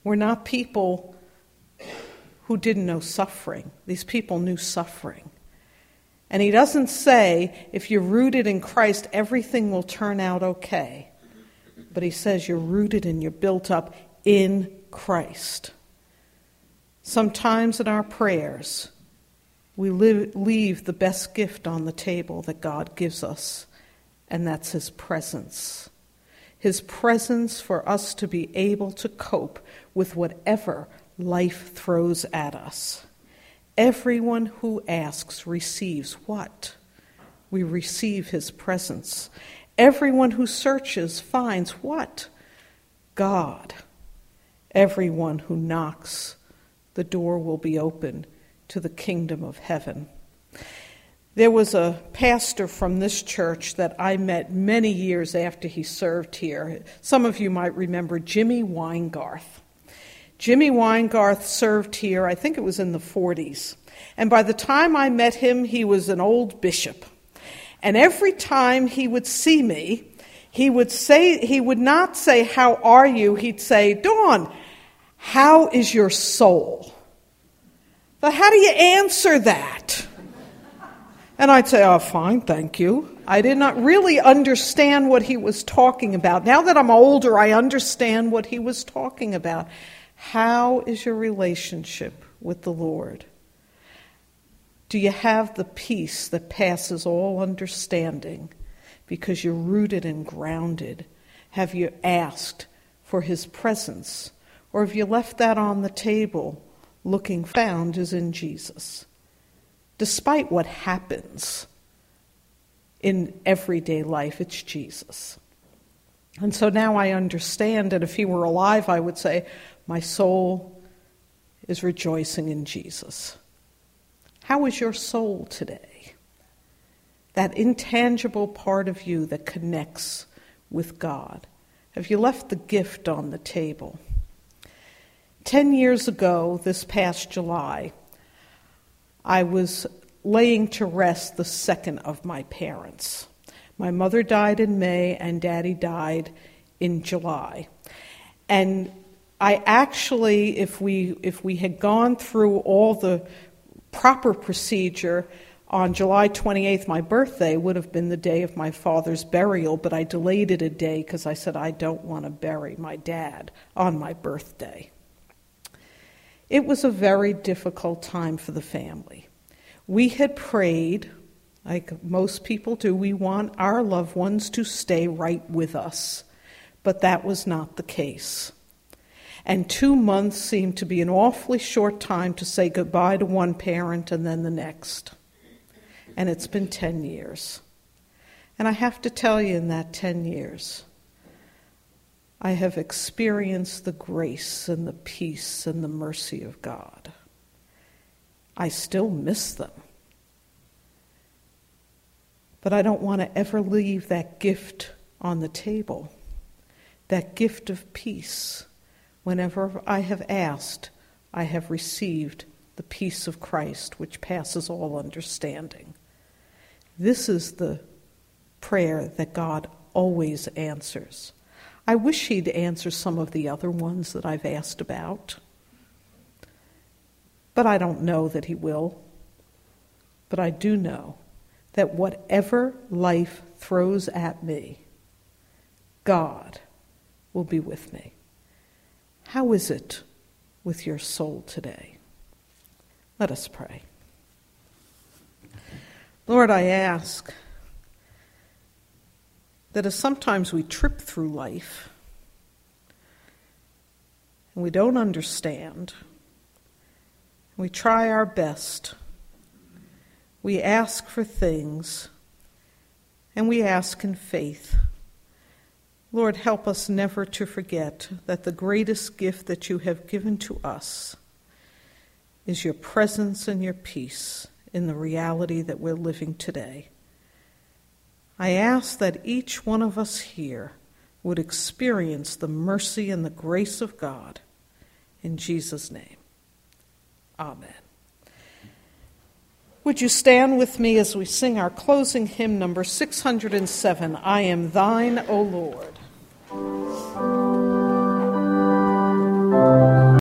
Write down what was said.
We're not people who didn't know suffering. These people knew suffering. And he doesn't say, if you're rooted in Christ, everything will turn out okay. But he says you're rooted and you're built up in Christ. Sometimes in our prayers, we leave the best gift on the table that God gives us, and that's his presence. His presence for us to be able to cope with whatever life throws at us. Everyone who asks receives what? We receive his presence. Everyone who searches finds what? God. Everyone who knocks, the door will be open to the kingdom of heaven. There was a pastor from this church that I met many years after he served here. Some of you might remember Jimmy Weingarth. Jimmy Weingarth served here, I think it was in the 40s. And by the time I met him, he was an old bishop. And every time he would see me, he would not say, "How are you?" He'd say, "Dawn, how is your soul?" But how do you answer that? And I'd say, "Oh, fine, thank you." I did not really understand what he was talking about. Now that I'm older, I understand what he was talking about. How is your relationship with the Lord? Do you have the peace that passes all understanding because you're rooted and grounded? Have you asked for his presence? Or have you left that on the table, looking found is in Jesus? Despite what happens in everyday life, it's Jesus. And so now I understand that if he were alive, I would say, my soul is rejoicing in Jesus. How is your soul today? That intangible part of you that connects with God. Have you left the gift on the table? 10 years ago, this past July, I was laying to rest the second of my parents. My mother died in May and Daddy died in July. And I actually, if we had gone through all the proper procedure, on July 28th, my birthday would have been the day of my father's burial, but I delayed it a day because I said I don't want to bury my dad on my birthday. It was a very difficult time for the family. We had prayed, like most people do, we want our loved ones to stay right with us, but that was not the case. And 2 months seemed to be an awfully short time to say goodbye to one parent and then the next. And it's been 10 years. And I have to tell you, in that 10 years, I have experienced the grace and the peace and the mercy of God. I still miss them. But I don't want to ever leave that gift on the table, that gift of peace. Whenever I have asked, I have received the peace of Christ, which passes all understanding. This is the prayer that God always answers. I wish he'd answer some of the other ones that I've asked about, but I don't know that he will. But I do know that whatever life throws at me, God will be with me. How is it with your soul today? Let us pray. Lord, I ask that as sometimes we trip through life and we don't understand, we try our best, we ask for things, and we ask in faith. Lord, help us never to forget that the greatest gift that you have given to us is your presence and your peace in the reality that we're living today. I ask that each one of us here would experience the mercy and the grace of God. In Jesus' name, amen. Would you stand with me as we sing our closing hymn, number 607, I Am Thine, O Lord.